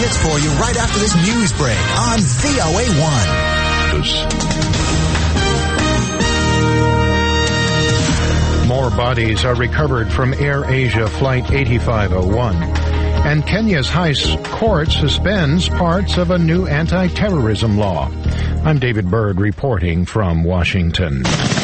hits for you right after this news break on VOA1. More bodies are recovered from Air Asia Flight 8501. And Kenya's High Court suspends parts of a new anti-terrorism law. I'm David Byrd reporting from Washington.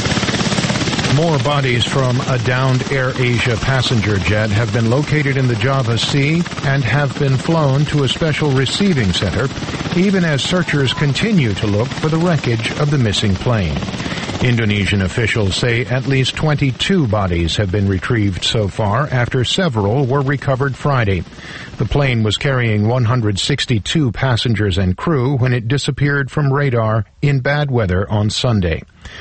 More bodies from a downed Air Asia passenger jet have been located in the Java Sea and have been flown to a special receiving center, even as searchers continue to look for the wreckage of the missing plane. Indonesian officials say at least 22 bodies have been retrieved so far after several were recovered Friday. The plane was carrying 162 passengers and crew when it disappeared from radar in bad weather on Sunday.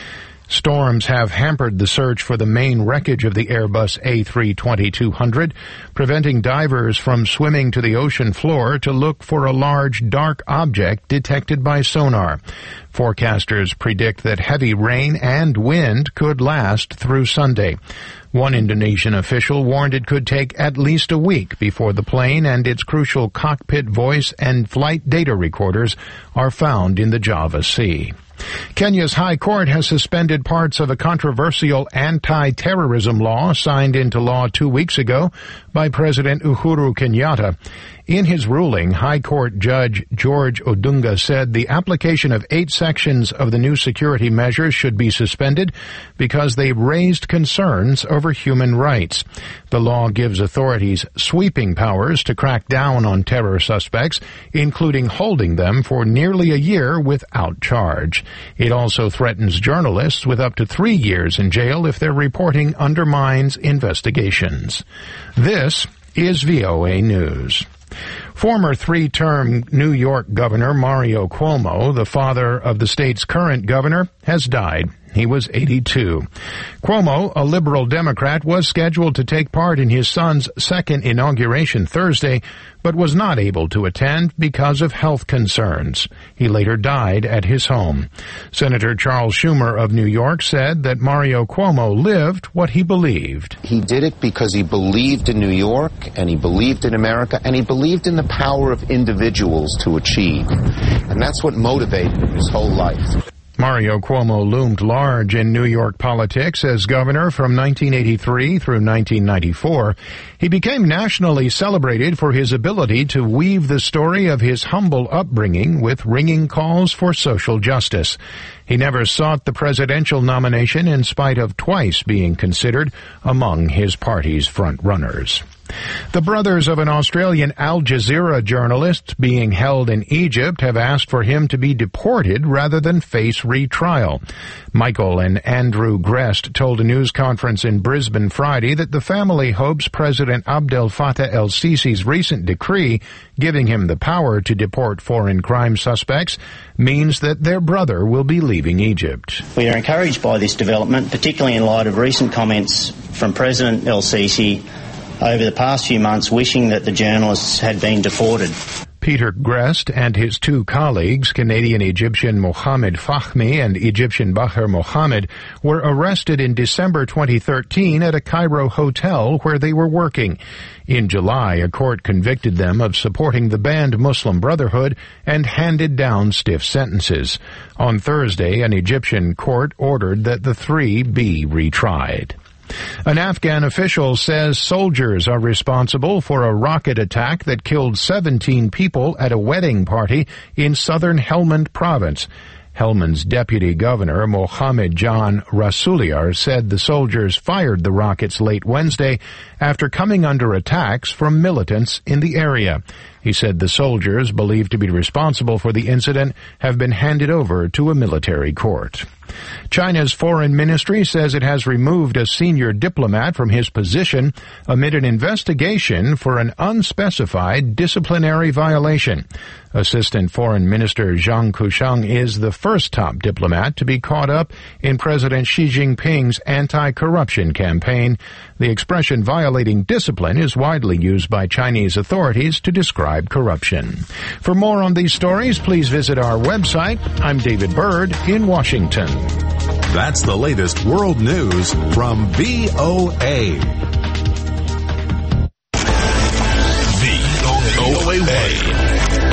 Storms have hampered the search for the main wreckage of the Airbus A320-200, preventing divers from swimming to the ocean floor to look for a large dark object detected by sonar. Forecasters predict that heavy rain and wind could last through Sunday. One Indonesian official warned it could take at least a week before the plane and its crucial cockpit voice and flight data recorders are found in the Java Sea. Kenya's High Court has suspended parts of a controversial anti-terrorism law signed into law 2 weeks ago by President Uhuru Kenyatta. In his ruling, High Court Judge George Odunga said the application of 8 sections of the new security measures should be suspended because they raised concerns over human rights. The law gives authorities sweeping powers to crack down on terror suspects, including holding them for nearly a year without charge. It also threatens journalists with up to 3 years in jail if their reporting undermines investigations. This is VOA News. Former 3-term New York Governor Mario Cuomo, the father of the state's current governor, has died. He was 82. Cuomo, a liberal Democrat, was scheduled to take part in his son's second inauguration Thursday, but was not able to attend because of health concerns. He later died at his home. Senator Charles Schumer of New York said that Mario Cuomo lived what he believed. He did it because he believed in New York, and he believed in America, and he believed in the power of individuals to achieve. And that's what motivated him his whole life. Mario Cuomo loomed large in New York politics as governor from 1983 through 1994. He became nationally celebrated for his ability to weave the story of his humble upbringing with ringing calls for social justice. He never sought the presidential nomination in spite of twice being considered among his party's front-runners. The brothers of an Australian Al Jazeera journalist being held in Egypt have asked for him to be deported rather than face retrial. Michael and Andrew Grest told a news conference in Brisbane Friday that the family hopes President Abdel Fattah el-Sisi's recent decree giving him the power to deport foreign crime suspects means that their brother will be leaving Egypt. We are encouraged by this development, particularly in light of recent comments from President el-Sisi over the past few months wishing that the journalists had been deported. Peter Grest and his 2 colleagues, Canadian-Egyptian Mohamed Fahmy and Egyptian Bahar Mohamed, were arrested in December 2013 at a Cairo hotel where they were working. In July, a court convicted them of supporting the banned Muslim Brotherhood and handed down stiff sentences. On Thursday, an Egyptian court ordered that the 3 be retried. An Afghan official says soldiers are responsible for a rocket attack that killed 17 people at a wedding party in southern Helmand province. Helmand's deputy governor, Mohammed Jan Rasuliar, said the soldiers fired the rockets late Wednesday after coming under attacks from militants in the area. He said the soldiers, believed to be responsible for the incident, have been handed over to a military court. China's foreign ministry says it has removed a senior diplomat from his position amid an investigation for an unspecified disciplinary violation. Assistant Foreign Minister Zhang Kushang is the first top diplomat to be caught up in President Xi Jinping's anti-corruption campaign. The expression violating discipline is widely used by Chinese authorities to describe corruption. For more on these stories, please visit our website. I'm David Byrd in Washington. That's the latest world news from VOA. VOA.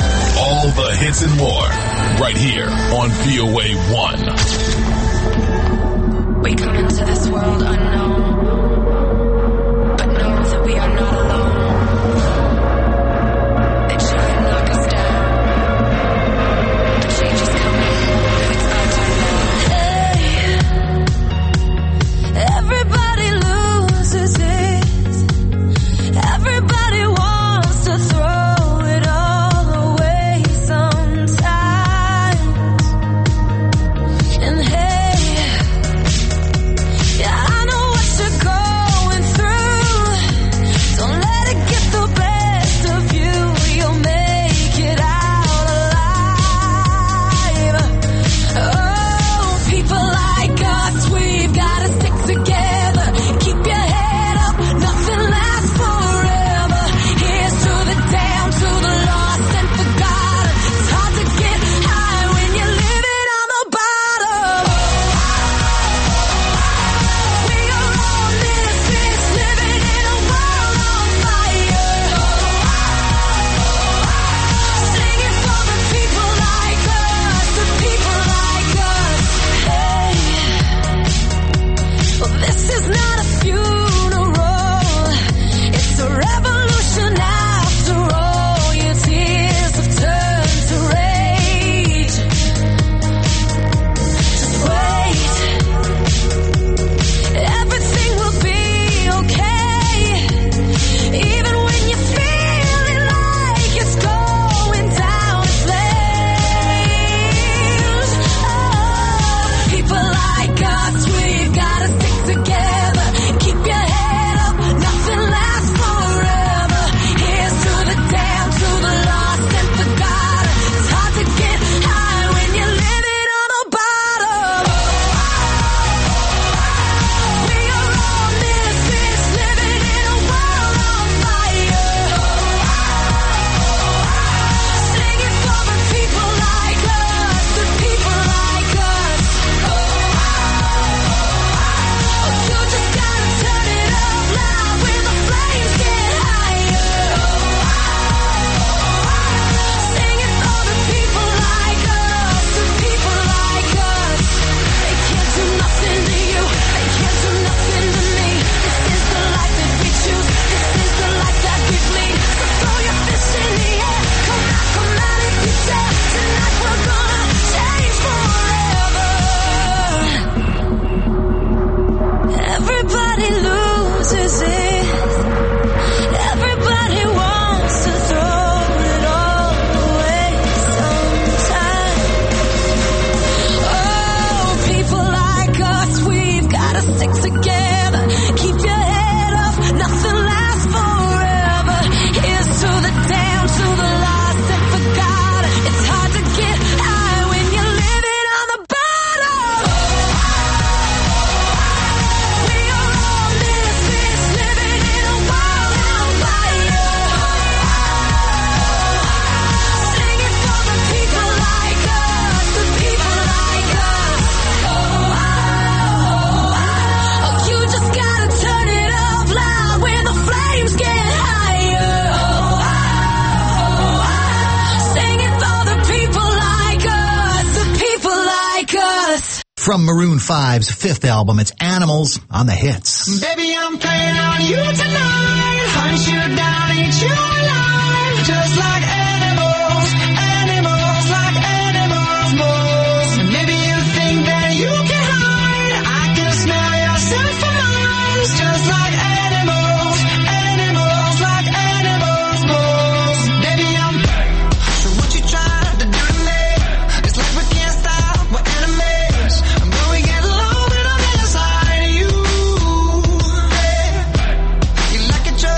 the hits and more, right here on VOA 1. We come into this world unknown, but know that we are not alone. They try to knock us down, but change is coming. It's our time now. Hey, everybody loses it. Everybody wants to throw it all away sometimes. And hey, yeah, I know what you're going through. Don't let it get the best of you. You'll make it out alive. Oh, people like us, we've gotta stick together. Keep your head up, nothing lasts forever. Here's to the down, to the lost and forgotten. It's hard to get high when you're living on the bottom. We are all misfits living in a world on fire. Singing for the people like us, the people like us. Hey, well, this is not a funeral, it's a revolution after all. Your tears have turned to rage. Just wait, everything will be okay. Even when you're feeling like it's going down in flames. Oh, people like us, we've gotta stick together. Keep your head up, nothing lasts forever. Here's to the down, to the lost and forgotten. It's hard to get high when you're living on the bottom. We are all misfits living in a world on fire. Singing for the people like us, the people like us. You just gotta turn it up loud when the flames get higher. Singing for the people like us, the people like us. They can't do nothing to you, they can't do nothing to me. This is the life that we choose, this is the life that we bleed. So throw your fist in the air, come out if you dare. Tonight we're gonna change forever. Everybody loses it. Everybody wants to throw it all away sometimes. Oh, people like us, we've gotta stick together. Keep your head up, nothing lasts forever. Here's to the down, to the lost and forgotten. It's hard to get high when you're living on the bottom. We are all misfits living in a world on fire. Singing for the people like us, the people like us. Oh, you just gotta turn it up loud when the flames get higher. Singing for the people like us, the people like us. From Maroon 5's fifth album, it's Animals on the Hits. Baby, I'm playing on you tonight. Hunt you down, eat you alive. Just like animals, animals like animals, moles. And maybe you think that you can hide. I can smell yourself for miles. Just like animals, animals like animals, moles. Baby, I'm so what you trying to do to me? It's like we can't stop, we're enemies. And when we get low, then I'm inside of you. You like a drug.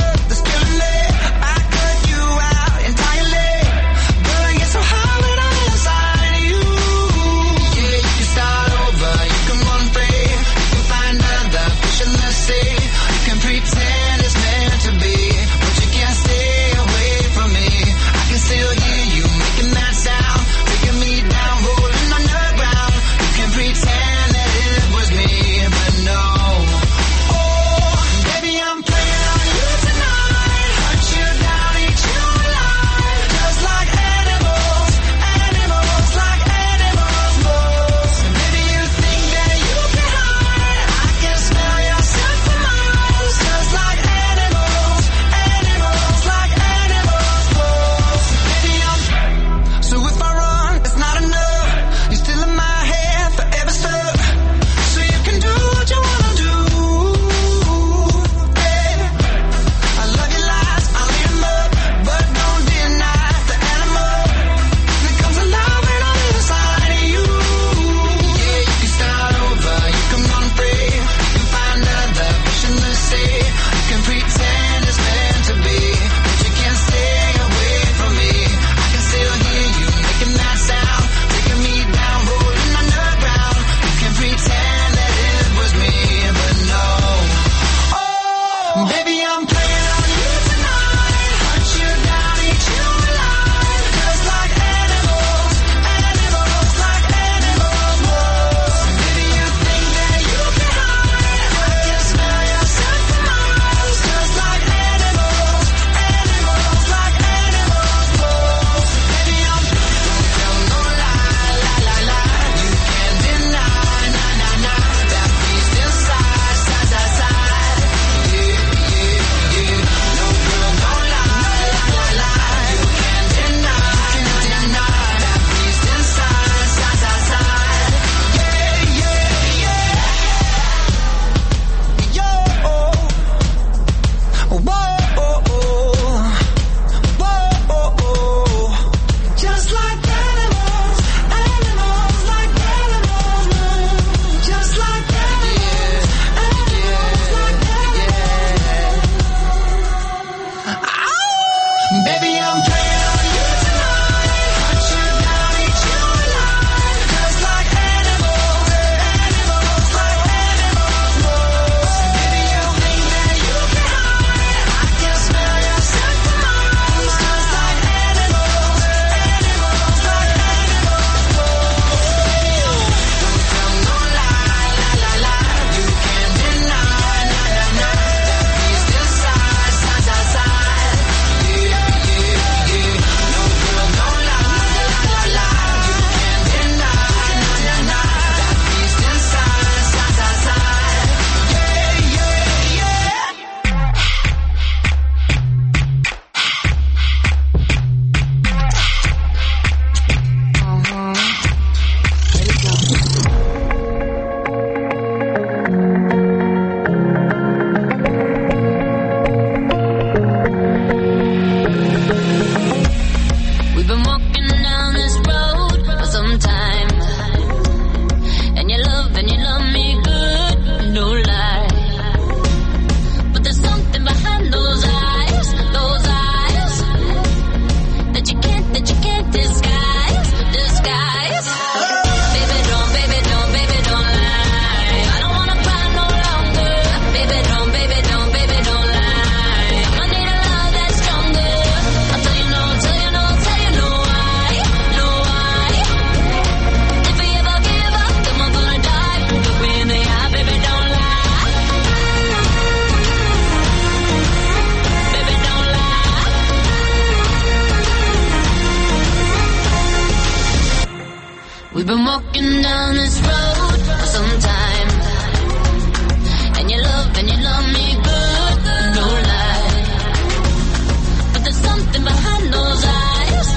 We've been walking down this road for some time, and you love me good, no lie. But there's something behind those eyes,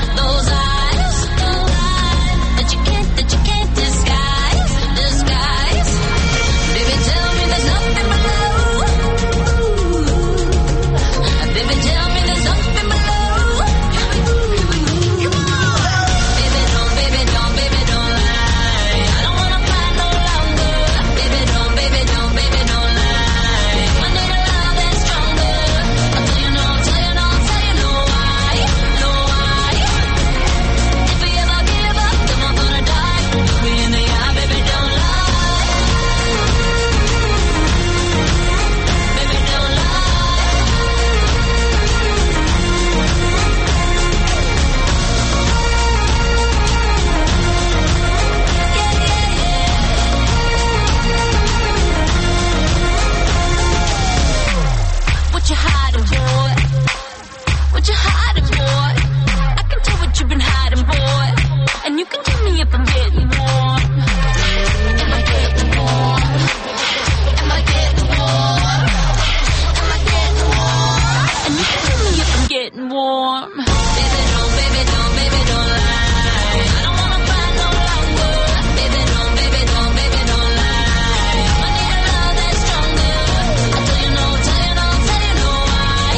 that you can't disguise. Baby, tell me there's nothing below. Baby, tell me there's nothing below. Come on, baby, don't lie. I don't wanna fight no longer. Baby, don't lie. I need a love that's stronger. I'll tell you no why. If we ever give up, then we're gonna die. Look me in the eye, baby, don't lie. Baby, don't lie. What you hiding, boy? What you hiding, boy? I can tell what you've been hiding, boy. And you can tell me if I'm getting warm. Am I getting warm? Am I getting warm? Am I getting warm? And you can tell me if I'm getting warm. Baby, don't lie. I don't wanna fight no longer. Baby, don't lie. I need a love that's stronger. I'll tell you no why.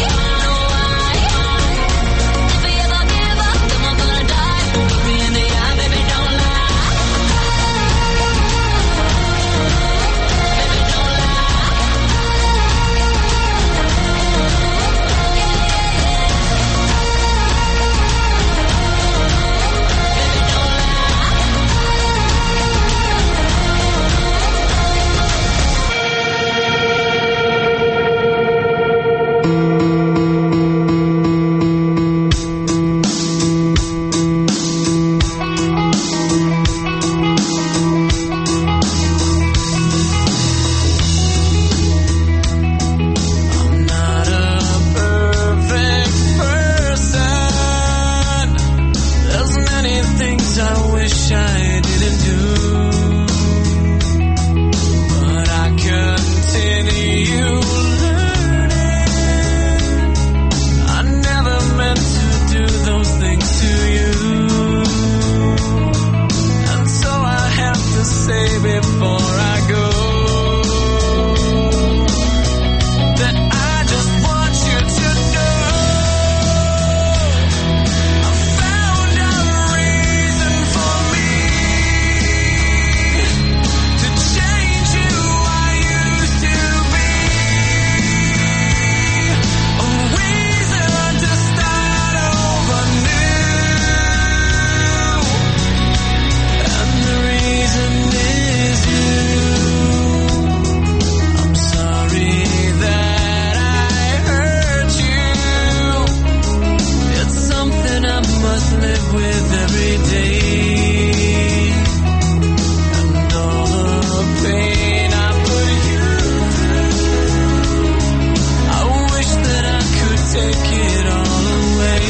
If we ever give up, then we're gonna die. Look me in the eye, baby, don't lie. Baby, don't lie. I'm not a perfect person. There's many things I wish I didn't do, but I continue learning. I never meant to do those things to you, and so I have to say before I go that I just want you to know I found a reason for me to change who I used to be, a reason to start over new, and the reason is you. I'm sorry that I hurt you. It's something I must live with every day. And all the pain I put you through, I wish that I could take it all away,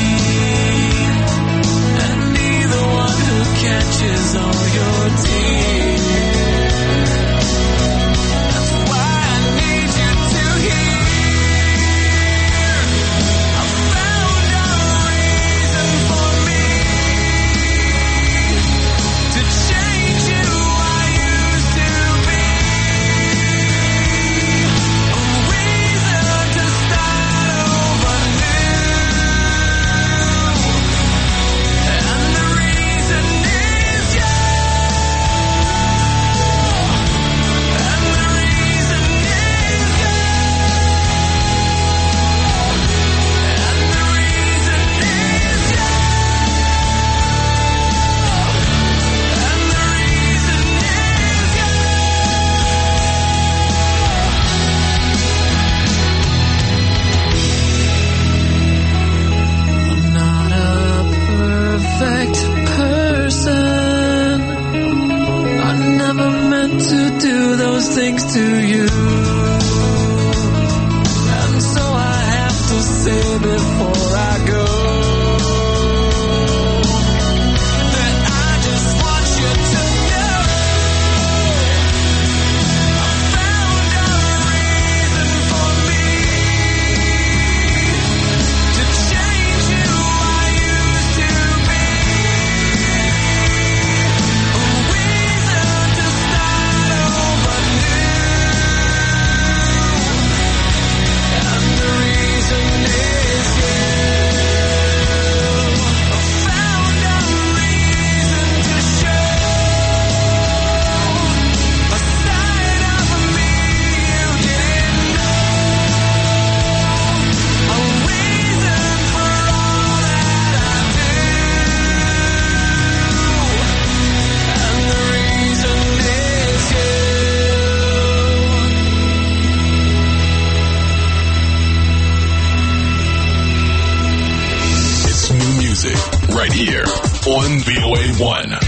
and be the one who catches all your tears. That's why I need you to hear. I found a reason for me to change who I used to be, a reason to start over new, and the reason is you. And the reason is you. And the reason is you. And the reason is you. I'm not a perfect person. I never meant to do those things to you, and so I have to say before I go that I just want you music right here on VOA1.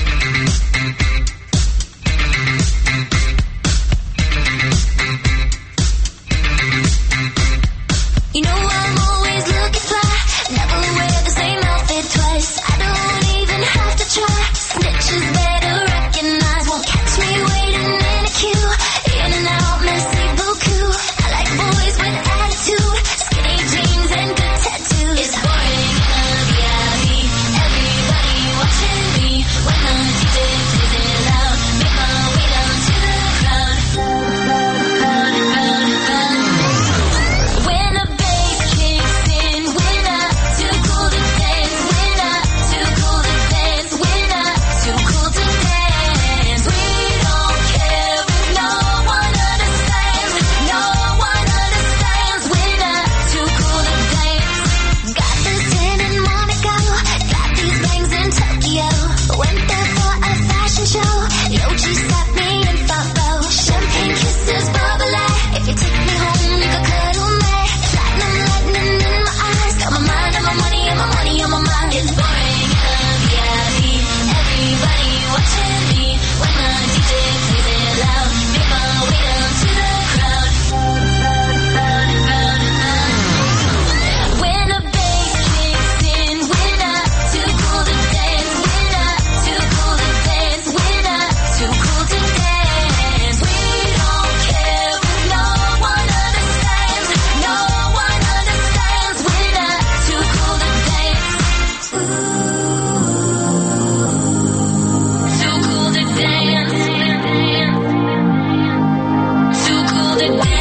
You know I'm always looking fly, never wear the same outfit twice. I don't even have to try. Snitches better recognize, won't catch me waiting in a queue. In and out, messy beaucoup. I like boys with attitude, skinny jeans and good tattoos. It's boring in a VIP, everybody watching me. When the DJ plays it loud, make my way down to the crowd. When a bass kicks in, we're not too cool to dance. We're not too cool to dance. We're not too cool to dance. We don't care if no one understands. No one understands. We're not too cool to dance. Got this tin in Monaco, got these bangs in Tokyo. Went there for a fashion show. Yoji sat me in Fabo. Champagne kisses bubbly. If you take me home, you can cuddle me. Platinum lightning in my eyes. Got my mind on my money and my money on my mind. It's boring in a VIP. Everybody watching me. When the DJ plays it loud, make my way down to the crowd. When a bass kicks in, we're not too cool to dance. We're not too cool to dance. We're not too cool to dance. We don't care if no one understands. No one understands. We're not too cool to dance. Too cool to dance. Too cool to dance. Too cool to dance.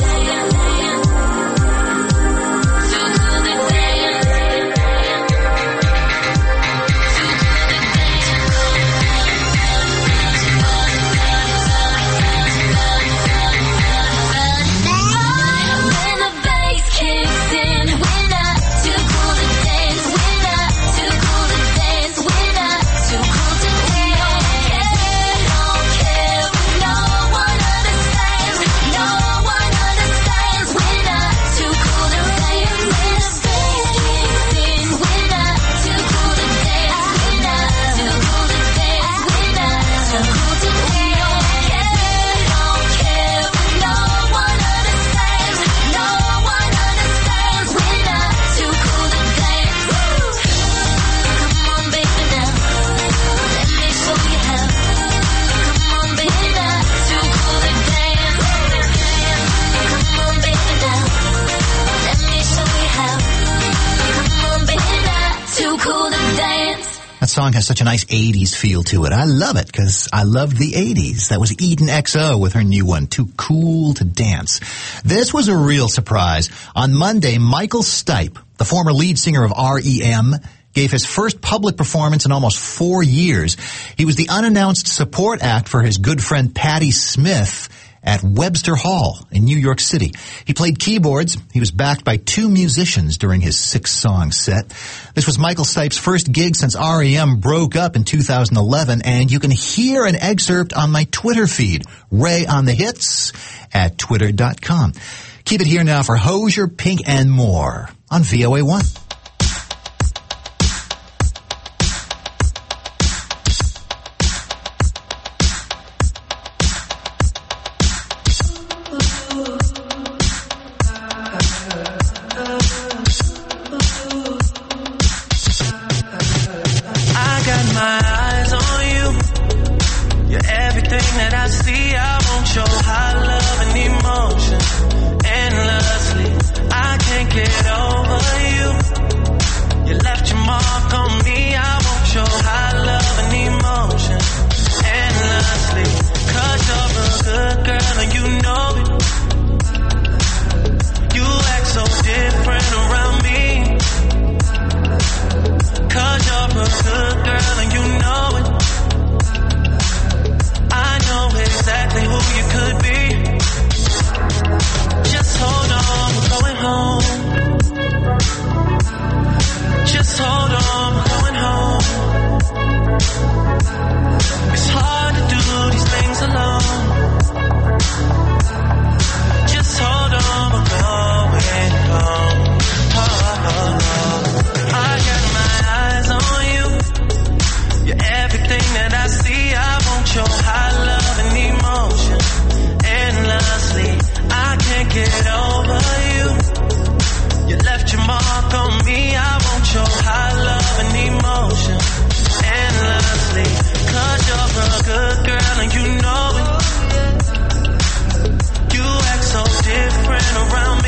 When the bass kicks in, we're not too cool to dance. We're not too cool to dance. We're not too cool to dance. We don't care if no one understands. No one understands. We're not too cool to dance. When the bass kicks in, we're not too cool to dance. We're not too cool to dance. We're not too cool to dance. We don't care if no one understands. No one understands. We're not too cool to dance. Come on, baby, now. Let me show you how. Come on, baby, now. Too cool to dance. Come on, baby, now. Let me show you how. Come on, baby, now. Too cool to dance. That song has such a nice 80s feel to it. I love it because I love the 80s. That was Eden XO with her new one, Too Cool to Dance. This was a real surprise. On Monday, Michael Stipe, the former lead singer of R.E.M., gave his first public performance in almost 4 years. He was the unannounced support act for his good friend Patti Smith at Webster Hall in New York City. He played keyboards. He was backed by 2 musicians during his 6-song set. This was Michael Stipe's first gig since R.E.M. broke up in 2011, and you can hear an excerpt on my Twitter feed, Ray on the Hits at twitter.com. Keep it here now for Hozier, Pink, and more on VOA1. I got my eyes on you. You're everything that I see. I want your high love and emotion endlessly. I can't get over you. mark on me. I want your high love and emotion endlessly. 'Cause you're a good girl and you know it. You act so different around